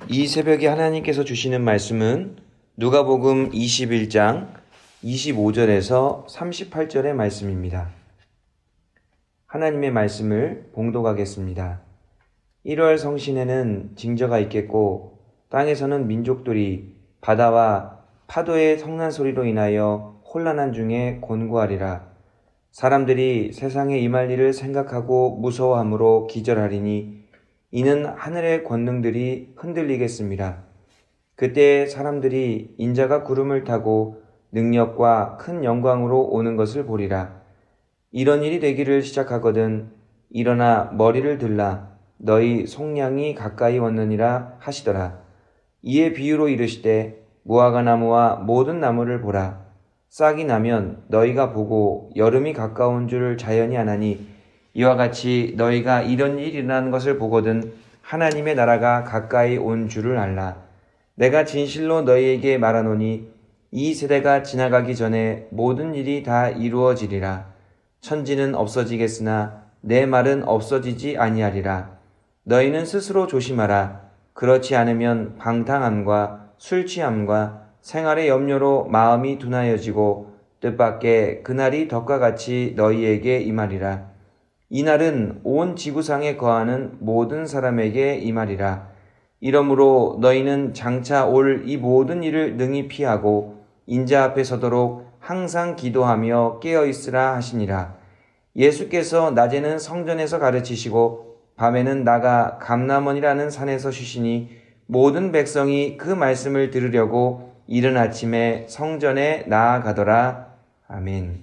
이 새벽에 하나님께서 주시는 말씀은 누가복음 21장 25절에서 38절의 말씀입니다. 하나님의 말씀을 봉독하겠습니다. 1월 성신에는 징조가 있겠고 땅에서는 민족들이 바다와 파도의 성난 소리로 인하여 혼란한 중에 곤고하리라. 사람들이 세상에 임할 일을 생각하고 무서워함으로 기절하리니 이는 하늘의 권능들이 흔들리겠습니다. 그때 사람들이 인자가 구름을 타고 능력과 큰 영광으로 오는 것을 보리라. 이런 일이 되기를 시작하거든 일어나 머리를 들라 너희 속량이 가까이 왔느니라 하시더라. 이에 비유로 이르시되 무화과 나무와 모든 나무를 보라. 싹이 나면 너희가 보고 여름이 가까운 줄 자연히 아나니 이와 같이 너희가 이런 일이 일어나는 것을 보거든 하나님의 나라가 가까이 온 줄을 알라. 내가 진실로 너희에게 말하노니 이 세대가 지나가기 전에 모든 일이 다 이루어지리라. 천지는 없어지겠으나 내 말은 없어지지 아니하리라. 너희는 스스로 조심하라. 그렇지 않으면 방탕함과 술 취함과 생활의 염려로 마음이 둔하여지고 뜻밖의 그날이 덕과 같이 너희에게 임하리라. 이날은 온 지구상에 거하는 모든 사람에게 임하리라. 이러므로 너희는 장차 올 이 모든 일을 능히 피하고 인자 앞에 서도록 항상 기도하며 깨어있으라 하시니라. 예수께서 낮에는 성전에서 가르치시고 밤에는 나가 감람원이라는 산에서 쉬시니 모든 백성이 그 말씀을 들으려고 이른 아침에 성전에 나아가더라. 아멘.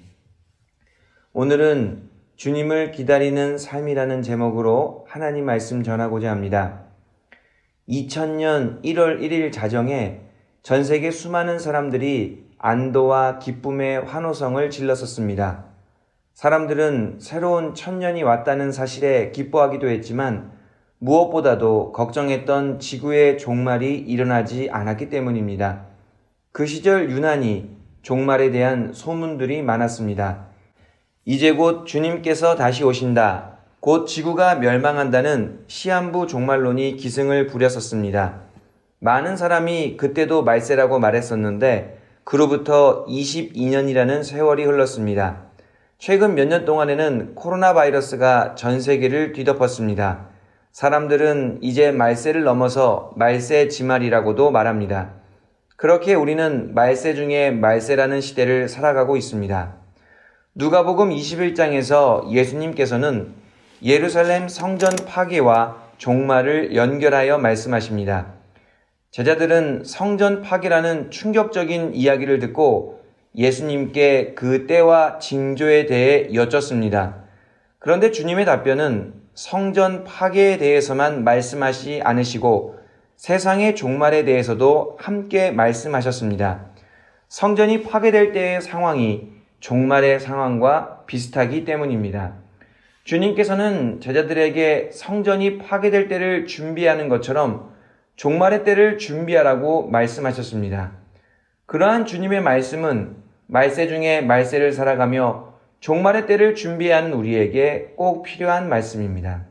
오늘은 주님을 기다리는 삶이라는 제목으로 하나님 말씀 전하고자 합니다. 2000년 1월 1일 자정에 전 세계 수많은 사람들이 안도와 기쁨의 환호성을 질렀었습니다. 사람들은 새로운 천년이 왔다는 사실에 기뻐하기도 했지만 무엇보다도 걱정했던 지구의 종말이 일어나지 않았기 때문입니다. 그 시절 유난히 종말에 대한 소문들이 많았습니다. 이제 곧 주님께서 다시 오신다. 곧 지구가 멸망한다는 시한부 종말론이 기승을 부렸었습니다. 많은 사람이 그때도 말세라고 말했었는데 그로부터 22년이라는 세월이 흘렀습니다. 최근 몇 년 동안에는 코로나 바이러스가 전 세계를 뒤덮었습니다. 사람들은 이제 말세를 넘어서 말세 지말이라고도 말합니다. 그렇게 우리는 말세 중에 말세라는 시대를 살아가고 있습니다. 누가복음 21장에서 예수님께서는 예루살렘 성전 파괴와 종말을 연결하여 말씀하십니다. 제자들은 성전 파괴라는 충격적인 이야기를 듣고 예수님께 그 때와 징조에 대해 여쭙습니다. 그런데 주님의 답변은 성전 파괴에 대해서만 말씀하시 않으시고 세상의 종말에 대해서도 함께 말씀하셨습니다. 성전이 파괴될 때의 상황이 종말의 상황과 비슷하기 때문입니다. 주님께서는 제자들에게 성전이 파괴될 때를 준비하는 것처럼 종말의 때를 준비하라고 말씀하셨습니다. 그러한 주님의 말씀은 말세 중에 말세를 살아가며 종말의 때를 준비하는 우리에게 꼭 필요한 말씀입니다.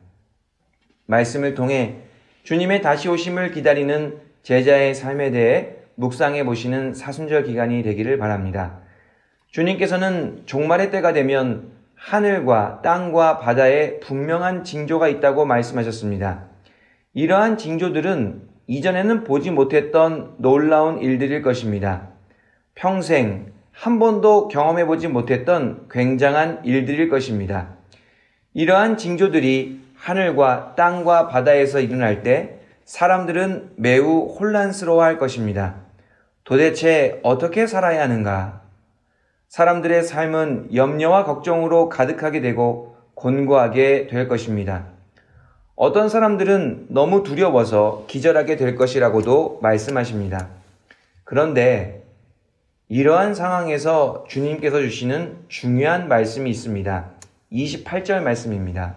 말씀을 통해 주님의 다시 오심을 기다리는 제자의 삶에 대해 묵상해 보시는 사순절 기간이 되기를 바랍니다. 주님께서는 종말의 때가 되면 하늘과 땅과 바다에 분명한 징조가 있다고 말씀하셨습니다. 이러한 징조들은 이전에는 보지 못했던 놀라운 일들일 것입니다. 평생 한 번도 경험해 보지 못했던 굉장한 일들일 것입니다. 이러한 징조들이 하늘과 땅과 바다에서 일어날 때 사람들은 매우 혼란스러워할 것입니다. 도대체 어떻게 살아야 하는가? 사람들의 삶은 염려와 걱정으로 가득하게 되고 곤고하게 될 것입니다. 어떤 사람들은 너무 두려워서 기절하게 될 것이라고도 말씀하십니다. 그런데 이러한 상황에서 주님께서 주시는 중요한 말씀이 있습니다. 28절 말씀입니다.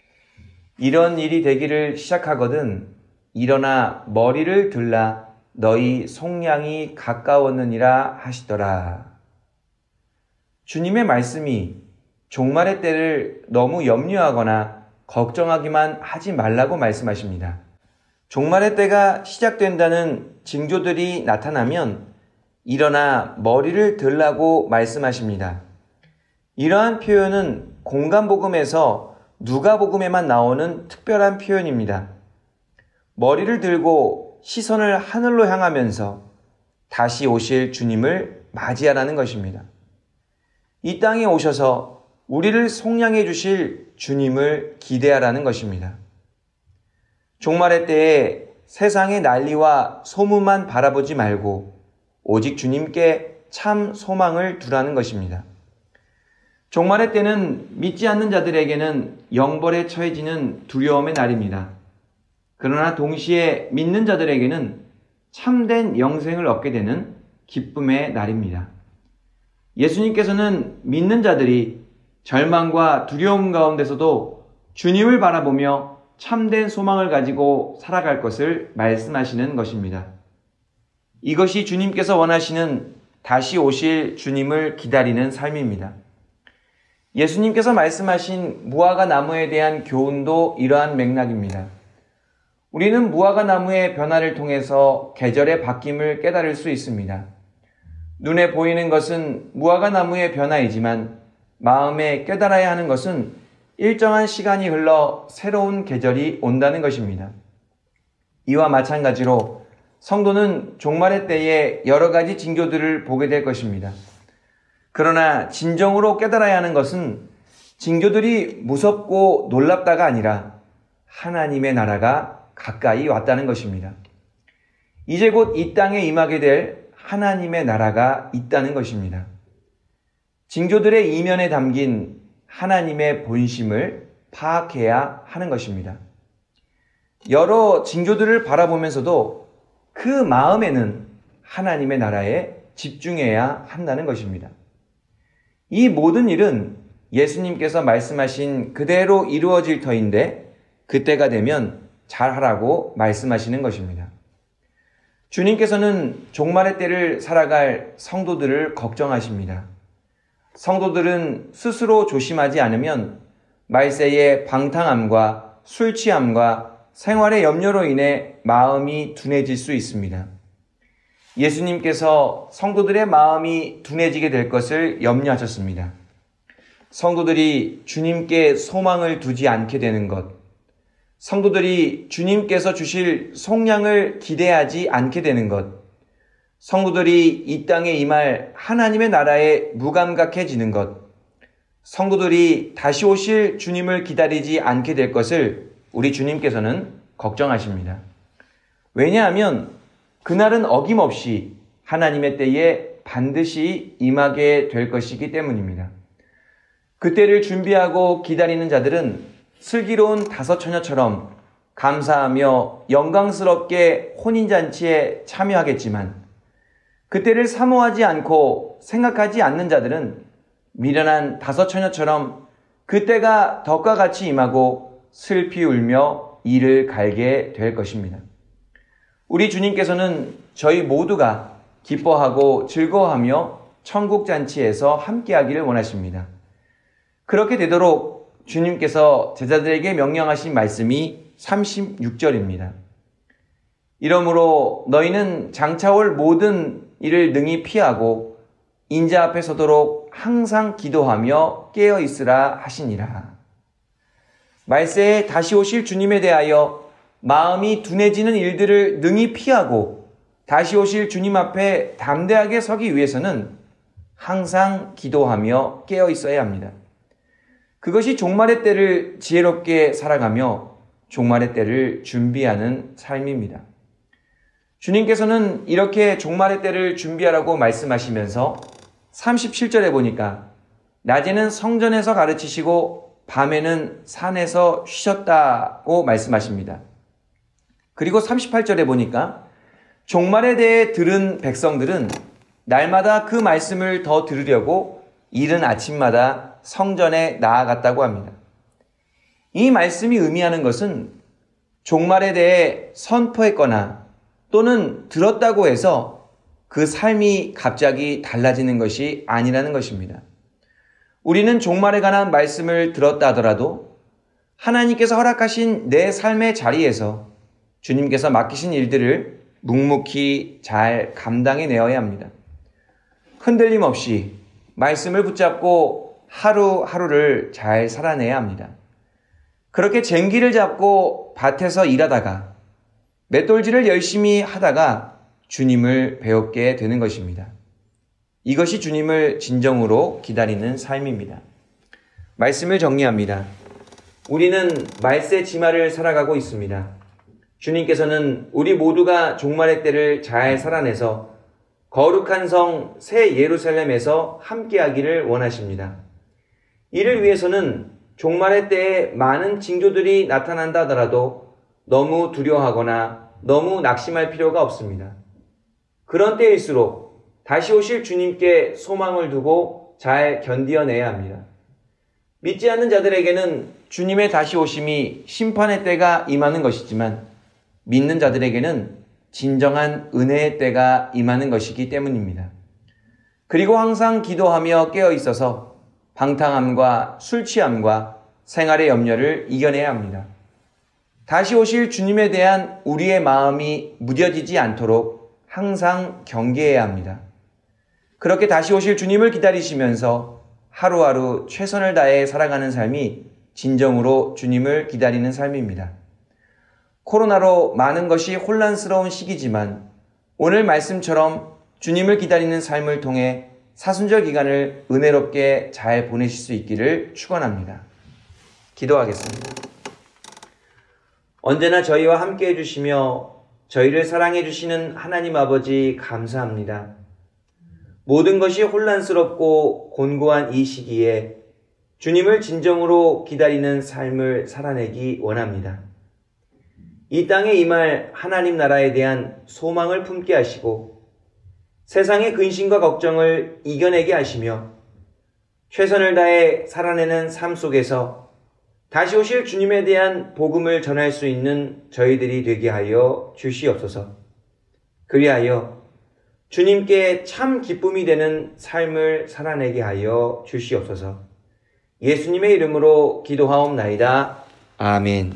이런 일이 되기를 시작하거든 일어나 머리를 들라 너희 속량이 가까웠느니라 하시더라. 주님의 말씀이 종말의 때를 너무 염려하거나 걱정하기만 하지 말라고 말씀하십니다. 종말의 때가 시작된다는 징조들이 나타나면 일어나 머리를 들라고 말씀하십니다. 이러한 표현은 공간복음에서 누가복음에만 나오는 특별한 표현입니다. 머리를 들고 시선을 하늘로 향하면서 다시 오실 주님을 맞이하라는 것입니다. 이 땅에 오셔서 우리를 속량해 주실 주님을 기대하라는 것입니다. 종말의 때에 세상의 난리와 소문만 바라보지 말고 오직 주님께 참 소망을 두라는 것입니다. 종말의 때는 믿지 않는 자들에게는 영벌에 처해지는 두려움의 날입니다. 그러나 동시에 믿는 자들에게는 참된 영생을 얻게 되는 기쁨의 날입니다. 예수님께서는 믿는 자들이 절망과 두려움 가운데서도 주님을 바라보며 참된 소망을 가지고 살아갈 것을 말씀하시는 것입니다. 이것이 주님께서 원하시는 다시 오실 주님을 기다리는 삶입니다. 예수님께서 말씀하신 무화과 나무에 대한 교훈도 이러한 맥락입니다. 우리는 무화과 나무의 변화를 통해서 계절의 바뀜을 깨달을 수 있습니다. 눈에 보이는 것은 무화과 나무의 변화이지만 마음에 깨달아야 하는 것은 일정한 시간이 흘러 새로운 계절이 온다는 것입니다. 이와 마찬가지로 성도는 종말의 때에 여러 가지 징조들을 보게 될 것입니다. 그러나 진정으로 깨달아야 하는 것은 징조들이 무섭고 놀랍다가 아니라 하나님의 나라가 가까이 왔다는 것입니다. 이제 곧 이 땅에 임하게 될 하나님의 나라가 있다는 것입니다. 징조들의 이면에 담긴 하나님의 본심을 파악해야 하는 것입니다. 여러 징조들을 바라보면서도 그 마음에는 하나님의 나라에 집중해야 한다는 것입니다. 이 모든 일은 예수님께서 말씀하신 그대로 이루어질 터인데 그때가 되면 잘하라고 말씀하시는 것입니다. 주님께서는 종말의 때를 살아갈 성도들을 걱정하십니다. 성도들은 스스로 조심하지 않으면 말세의 방탕함과 술 취함과 생활의 염려로 인해 마음이 둔해질 수 있습니다. 예수님께서 성도들의 마음이 둔해지게 될 것을 염려하셨습니다. 성도들이 주님께 소망을 두지 않게 되는 것, 성도들이 주님께서 주실 속량을 기대하지 않게 되는 것, 성도들이 이 땅에 임할 하나님의 나라에 무감각해지는 것, 성도들이 다시 오실 주님을 기다리지 않게 될 것을 우리 주님께서는 걱정하십니다. 왜냐하면 그날은 어김없이 하나님의 때에 반드시 임하게 될 것이기 때문입니다. 그때를 준비하고 기다리는 자들은 슬기로운 다섯 처녀처럼 감사하며 영광스럽게 혼인잔치에 참여하겠지만 그때를 사모하지 않고 생각하지 않는 자들은 미련한 다섯 처녀처럼 그때가 덕과 같이 임하고 슬피 울며 이를 갈게 될 것입니다. 우리 주님께서는 저희 모두가 기뻐하고 즐거워하며 천국잔치에서 함께하기를 원하십니다. 그렇게 되도록 주님께서 제자들에게 명령하신 말씀이 36절입니다. 이러므로 너희는 장차올 모든 일을 능히 피하고 인자 앞에 서도록 항상 기도하며 깨어 있으라 하시니라. 말세에 다시 오실 주님에 대하여 마음이 둔해지는 일들을 능히 피하고 다시 오실 주님 앞에 담대하게 서기 위해서는 항상 기도하며 깨어 있어야 합니다. 그것이 종말의 때를 지혜롭게 살아가며 종말의 때를 준비하는 삶입니다. 주님께서는 이렇게 종말의 때를 준비하라고 말씀하시면서 37절에 보니까 낮에는 성전에서 가르치시고 밤에는 산에서 쉬셨다고 말씀하십니다. 그리고 38절에 보니까 종말에 대해 들은 백성들은 날마다 그 말씀을 더 들으려고 이른 아침마다 성전에 나아갔다고 합니다. 이 말씀이 의미하는 것은 종말에 대해 선포했거나 또는 들었다고 해서 그 삶이 갑자기 달라지는 것이 아니라는 것입니다. 우리는 종말에 관한 말씀을 들었다 하더라도 하나님께서 허락하신 내 삶의 자리에서 주님께서 맡기신 일들을 묵묵히 잘 감당해내어야 합니다. 흔들림 없이 말씀을 붙잡고 하루하루를 잘 살아내야 합니다. 그렇게 쟁기를 잡고 밭에서 일하다가 맷돌질을 열심히 하다가 주님을 배웁게 되는 것입니다. 이것이 주님을 진정으로 기다리는 삶입니다. 말씀을 정리합니다. 우리는 말세 지말을 살아가고 있습니다. 주님께서는 우리 모두가 종말의 때를 잘 살아내서 거룩한 성 새 예루살렘에서 함께하기를 원하십니다. 이를 위해서는 종말의 때에 많은 징조들이 나타난다 하더라도 너무 두려워하거나 너무 낙심할 필요가 없습니다. 그런 때일수록 다시 오실 주님께 소망을 두고 잘 견디어내야 합니다. 믿지 않는 자들에게는 주님의 다시 오심이 심판의 때가 임하는 것이지만 믿는 자들에게는 진정한 은혜의 때가 임하는 것이기 때문입니다. 그리고 항상 기도하며 깨어 있어서 방탕함과 술 취함과 생활의 염려를 이겨내야 합니다. 다시 오실 주님에 대한 우리의 마음이 무뎌지지 않도록 항상 경계해야 합니다. 그렇게 다시 오실 주님을 기다리시면서 하루하루 최선을 다해 살아가는 삶이 진정으로 주님을 기다리는 삶입니다. 코로나로 많은 것이 혼란스러운 시기지만 오늘 말씀처럼 주님을 기다리는 삶을 통해 사순절 기간을 은혜롭게 잘 보내실 수 있기를 축원합니다. 기도하겠습니다. 언제나 저희와 함께 해주시며 저희를 사랑해 주시는 하나님 아버지 감사합니다. 모든 것이 혼란스럽고 곤고한 이 시기에 주님을 진정으로 기다리는 삶을 살아내기 원합니다. 이 땅에 임할 하나님 나라에 대한 소망을 품게 하시고 세상의 근심과 걱정을 이겨내게 하시며 최선을 다해 살아내는 삶 속에서 다시 오실 주님에 대한 복음을 전할 수 있는 저희들이 되게 하여 주시옵소서. 그리하여 주님께 참 기쁨이 되는 삶을 살아내게 하여 주시옵소서. 예수님의 이름으로 기도하옵나이다. 아멘.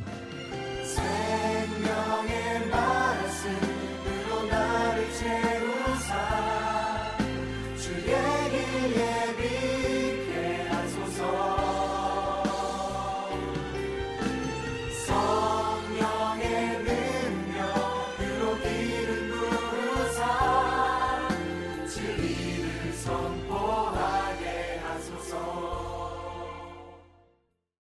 성